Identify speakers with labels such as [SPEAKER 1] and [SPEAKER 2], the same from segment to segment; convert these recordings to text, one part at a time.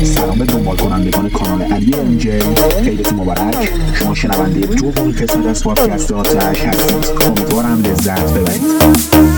[SPEAKER 1] سلام به دنبال کنندگان کانال علی MJ، عیدتون مبارک. شما شنونده دومین قسمت از پادکست آتش هستید. امیدوارم لذت ببرید.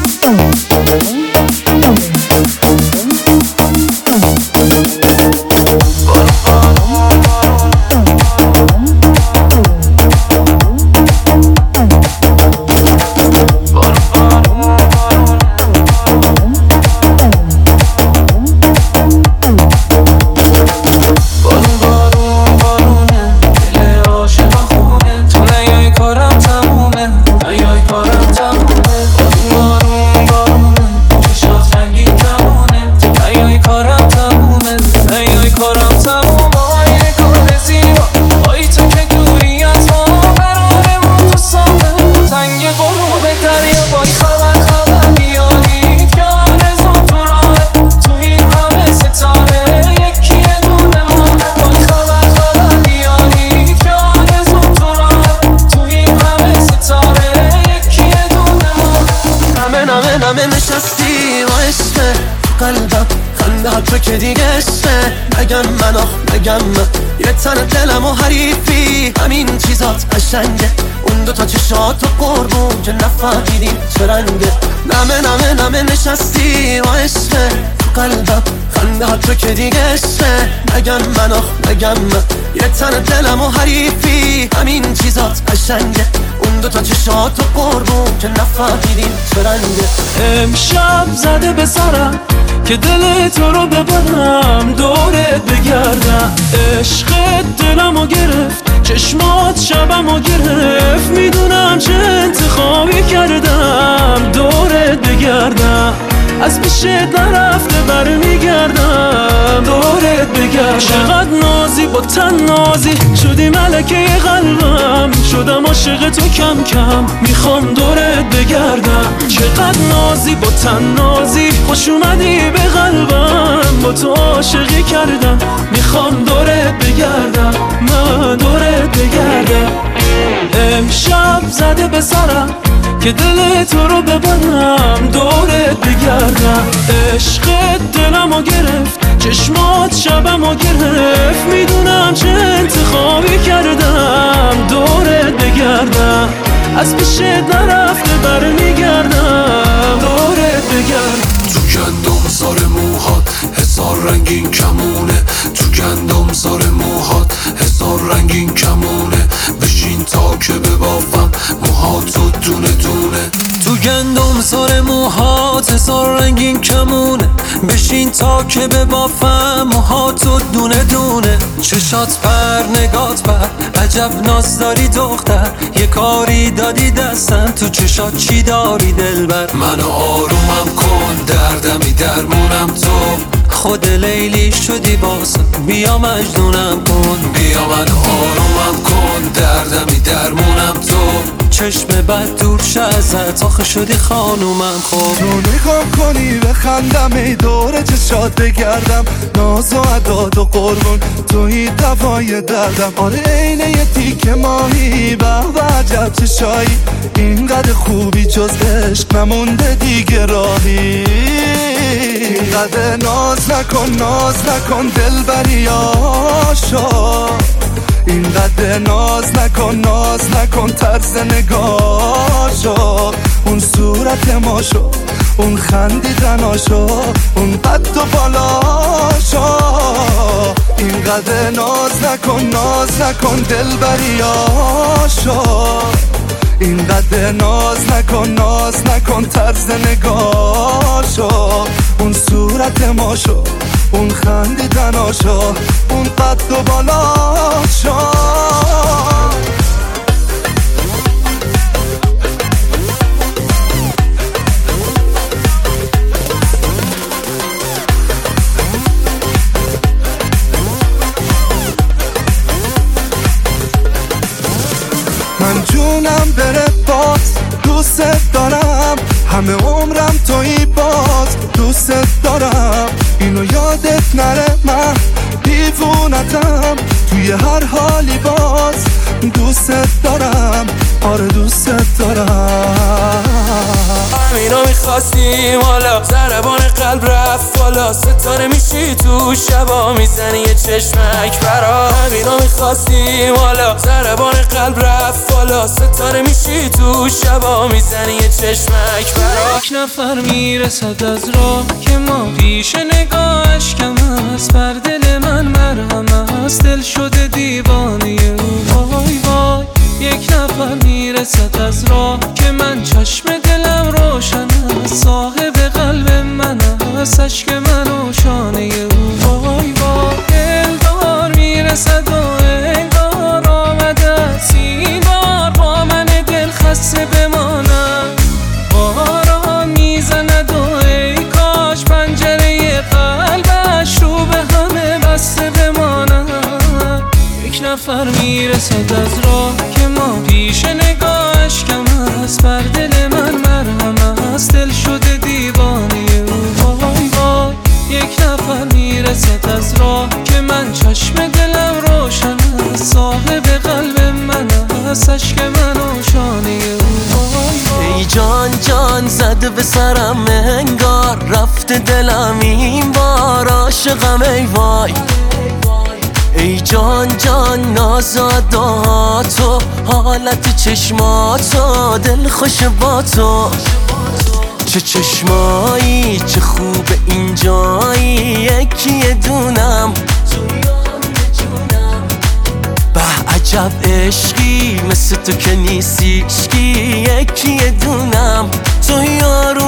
[SPEAKER 2] یه تن دلم و حریفی همین چیزات قشنگه. اون دوتا چشات و قربون که نفهمیدیم چه رنگه. نمه نشستی و عشقه قلبم خنده ها تو که دیگه عشقه. نگم یه تن دلم و حریفی همین چیزات قشنگه. اون دوتا چشات و قربون که نفهمیدیم چه رنگه.
[SPEAKER 3] امشب زده به سرم که دل تو رو ببرم دورت بگردم. عشقت دلمو گرفت، چشمات شبمو گرفت. میدونم چه انتخابی کردم دورت بگردم. از پیشت نرفته برمیگردم دورت بگردم. چقدر نازی با تن نازی شدی ملکه قلبم. شدم عاشق تو کم کم میخوام دورت بگردم. چقدر نازی با تن نازی خوش اومدی به قلبم. با تو عاشقی کردم میخوام دورت بگردم. من دورت بگردم. امشب زده به سرم که دل تو رو ببرم دورت بگردم. عشقت دلمو گرفت، چشمات شبمو گرفت. میدونم چه انتخابی کردم دورت بگردم. از پیشت نرفته برمیگردم دورت بگردم.
[SPEAKER 4] تو گندم سار موهات هزار رنگین کمونه. تو گندم سار موهات هزار رنگین کمونه. بشین تا که ببافم موهاتو دونه دونه.
[SPEAKER 2] تو گندم سار موهات هزار رنگین کمونه. بشین تا که ببافم موهاتو دونه دونه. چشات پر نگات پر عجب ناز داری دختر. یه کاری دادی دستم تو چشات چی داری دلبر.
[SPEAKER 4] منو آرومم کن دردمی درمونم تو.
[SPEAKER 2] خود لیلی شدی باسم بیا مجنونم کن.
[SPEAKER 4] بیا منو آرومم کن دردمی درمونم تو.
[SPEAKER 2] چشم بد دور شه ازت آخه شدی خانومم. خب
[SPEAKER 5] تو نگاه کنی بخندم ای دور چشات بگردم. ناز و عداد و قربون توی دوای دردم. آره اینه یه تیک ماهی به عجب چشایی. اینقدر خوبی جز عشق نمونده دیگه راهی. اینقدر ناز نکن دلبری آشا. اینقدر ناز نکن طرز نگاشو. اون صورت ماشو، اون خندیدناشو، اون قد و بالاشو. اینقدر ناز نکن دلبریاشو. اینقدر ناز نکن طرز نگاشو. اون صورت ماشو، اون خندیدناشو، اون قد و بالاشو. من جونم بره باز دوست دارم. همه عمرم تویی باز دوست دارم. اینو یادت نره من دیوونتم. توی هر حالی باز دوست دارم. آره دوست دارم.
[SPEAKER 3] همینو میخواستیم حالا ضربان قلب رفت بالا ستاره میشی تو شبا میزنی یه چشمک برا همینو میخواستیم حالا ضربان قلب رفت بالا ستاره میشی تو شبا میزنی یه چشمک برا
[SPEAKER 6] یک نفر میرسد از راه که ما پیش نگاهش کم است بر دل من مرهم است دل شده دیوانه او وای وای یک نفر میرسد از راه که من چشم دلم روشن است صاحب قلب من است عشق من و شانه او وای وای دلدار میرسد و انگار آمده است این بار با من دل خسته بمانم باران میزند و ای کاش پنجره قلبش رو به همه بسته بمانم یک نفر میرسد از راه که ما پیش نگاهش کم است بر دل من مرهم است دل شده دیوانه او وای وای یک نفر میرسد از راه که من چشم دلم روشن است صاحب قلب من است عشق من و شانه او وای وای
[SPEAKER 2] ای جان جان زده به سرم انگار رفته دلم این بار عاشقم ای وای ای جان جان نازاداتو حالت چشماتو دل خوش با تو چه چشمایی چه خوب اینجایی یکی دونم به عجب عشقی مثل تو که نیستیشکی یکی دونم تو یاروم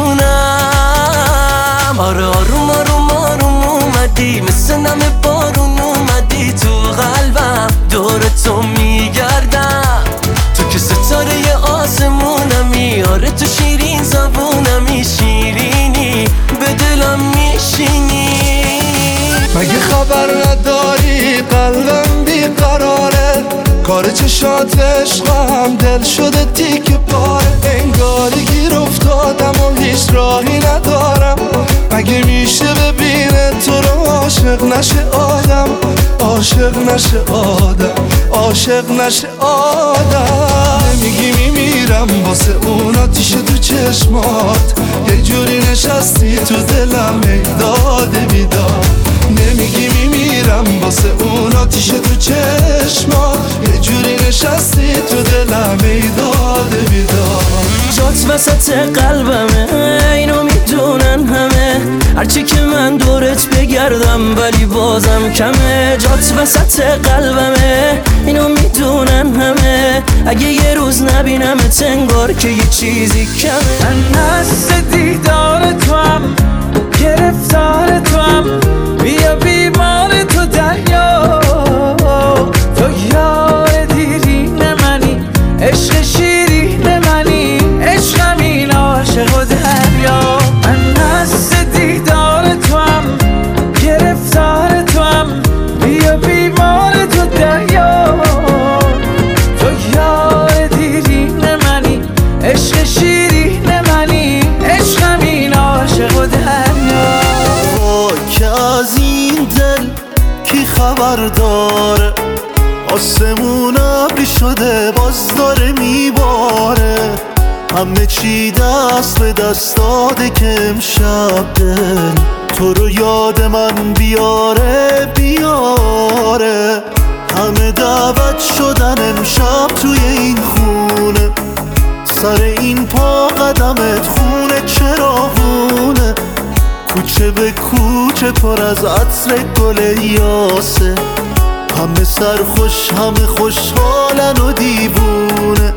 [SPEAKER 2] جونم آره آروم آروم آروم اومدی مثل نم بارون اومدی تو قلبم دور تو میگردم تو که ستاره آسمونمی آره تو شیرین زبونمی شیرینی به دلم میشینی
[SPEAKER 5] مگه خبر نداری قلبم بیقراره کار چشات عشقم دل شده تیک پاره انگاری گیر افتادم و هیچ راهی ندارم مگه میشه ببینه تو رو عاشق نشه آدم عاشق نشه آدم عاشق نشه آدم نمیگی میمیرم واسه اون آتیش تو چشمات یه جوری نشستی تو دلم ای داده بیداد نمیگی میمیرم واسه اون آتیش تو چشمات یه جوری نشستی تو دلم ای داده بیداد
[SPEAKER 2] جات وسط قلبمه اینو میدونن همه هرچی که من دورت بگردم ولی بازم کمه جات وسط قلبمه اینو میدونن همه اگه یه روز نبینمت انگار که یه چیزی کمه
[SPEAKER 6] من نست دیدار تو هم گرفتار تو هم بیا بیمار تو دریا تو یار دیرین منی عشق شیرین منی عشقم این عاشق و دریا من نست دیدار تو هم گرفتار تو هم بیا بیمار تو دریا تو یار دیرین منی عشق شیرین منی عشقم این عاشق و دریا
[SPEAKER 7] که از این دل کی خبر داره آسمون ابری شده باز داره میباره همه چی دست به دست داده که امشب دل تو رو یاد من بیاره بیاره همه دعوت شدن امشب توی این خونه سر این پا قدمت خونه چراغونه کوچه به کوچه پر از عطر گل یاسه همه سرخوش همه خوشحالن و دیوونه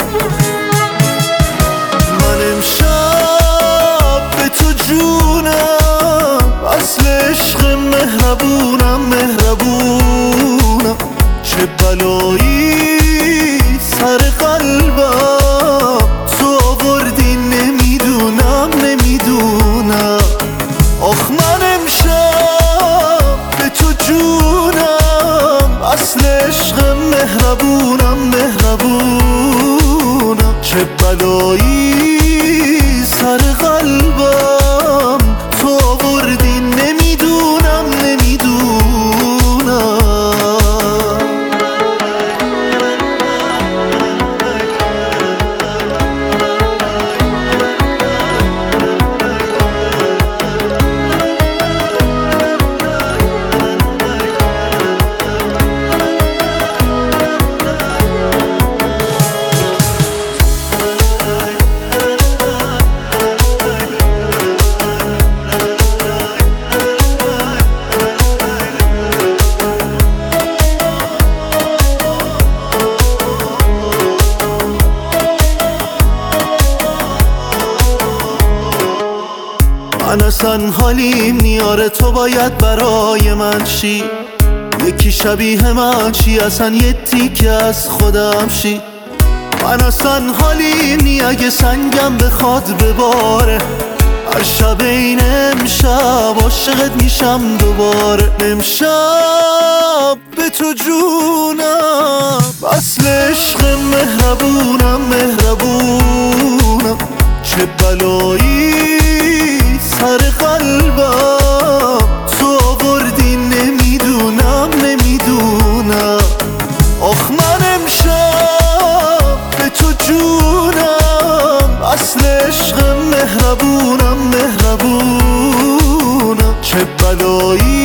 [SPEAKER 7] من امشب به تو جونم اصل عشق مهربونم مهربونم چه بلایی سر قلبم تو آوردی نمیدونم نمیدونم آخ من امشب به تو جونم اصل عشق مهربونم مهربونم چه بلایی سر قلبم تو آوردی نمیدونم نمیدونم اصلا حالیم نیاره تو باید برای من شی، یکی شبیه من چی اصلا یه تیکه از خودم شی. من اصلا حالیم نی اگه سنگم بخواد بباره، هر شب این امشب عاشقت میشم دوباره. امشب به تو جونم اصل عشق مهربونم مهربونم، چه بلایی سر قلبم تو آوردی نمیدونم نمیدونم. آخ من امشب به تو جونم اصل عشق مهربونم مهربونم، چه بلایی